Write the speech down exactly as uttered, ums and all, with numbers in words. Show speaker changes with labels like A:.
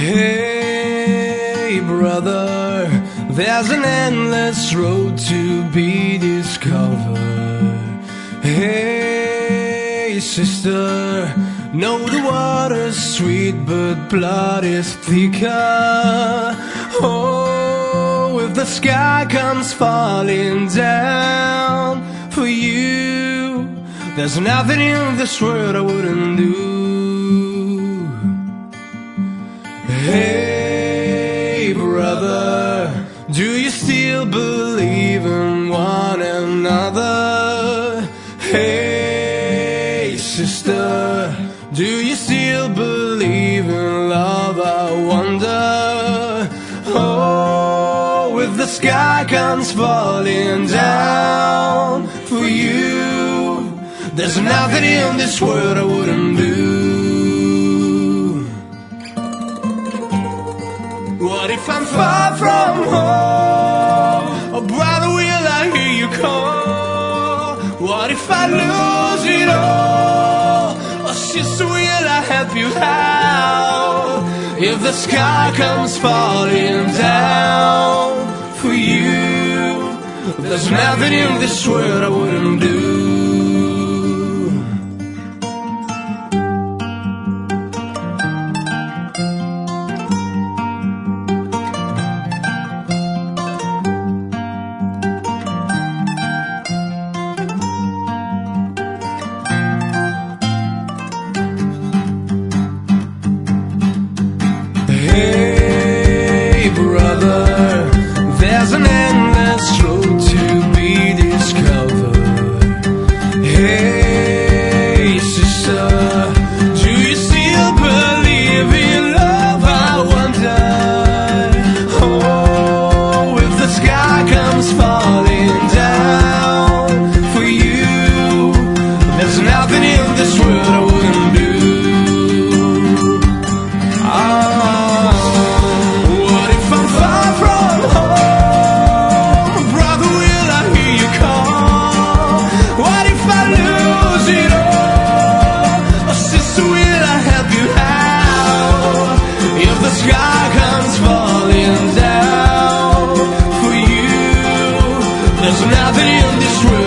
A: Hey brother, there's an endless road to be discovered. Hey sister, know the water's sweet but blood is thicker. Oh, if the sky comes falling down for you, there's nothing in this world I wouldn't do. Hey brother, do you still believe in one another? Hey sister, do you still believe in love? I wonder. Oh, if the sky comes falling down for you, there's nothing in this world I wouldn't do. What if I'm far from home? Oh brother, will I hear you call? What if I lose it all? Oh sister, will I help you out? If the sky comes falling down for you, there's nothing in this world I wouldn't do. Hey brother, there's an endless road to be discovered. Hey sister, do you still believe in love? I wonder. Oh, if the sky comes falling down for you, there's nothing in this world I wouldn't do.
B: There's nothing in this world